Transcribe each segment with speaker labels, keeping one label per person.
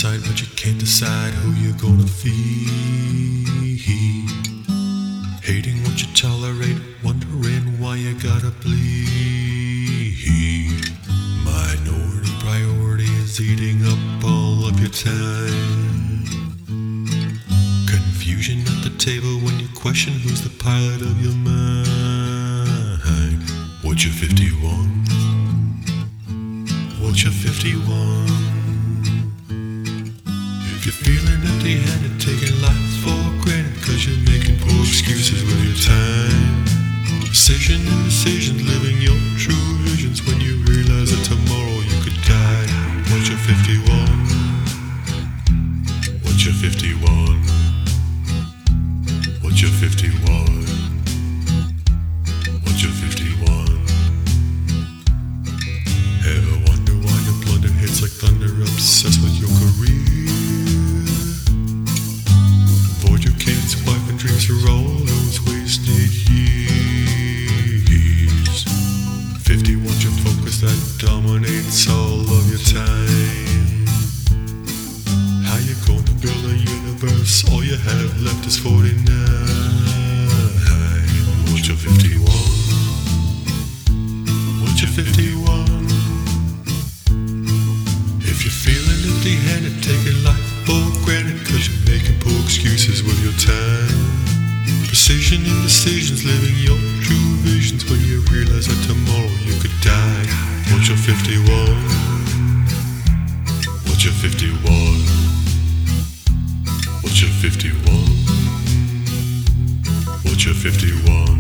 Speaker 1: side, but you can't decide who you're gonna feed. Hating what you tolerate, wondering why you gotta bleed. Minority priority is eating up all of your time. Confusion at the table when you question who's the pilot of your mind. What's your 51? What's your 51? If you're feeling empty-handed, taking life for granted, cause you're making poor excuses with your time. Precision and decisions, living your true visions when you realize that tomorrow you could die. What's your 51? What's your 51? What's your 51? What's your 51? Ever wonder why your blunder hits like thunder, obsessed with your career? Avoid your kids, wife and dreams for all those wasted years. 51's your focus that dominates all of your time. How you gonna build a universe? All you have left is 49. What's your 51? What's your 51? If you're feeling empty-handed, taking life for granted, cause you're making poor excuses with your time. Precision in decisions, living your true visions when you realize that tomorrow you could die. What's your 51? What's your 51? What's your 51? What's your 51?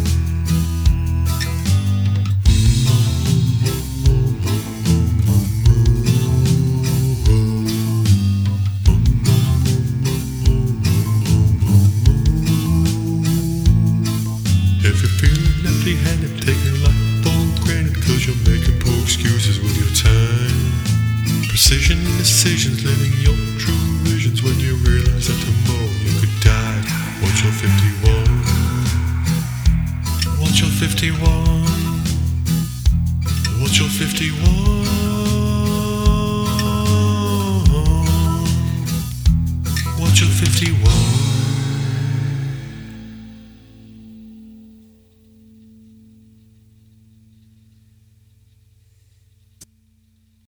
Speaker 1: If you're feeling empty-handed, taking life for granted, cause you're making poor excuses with your time. Precision in decisions, living your true visions when you realize that tomorrow you could die. What's your 51? What's your 51? What's your 51?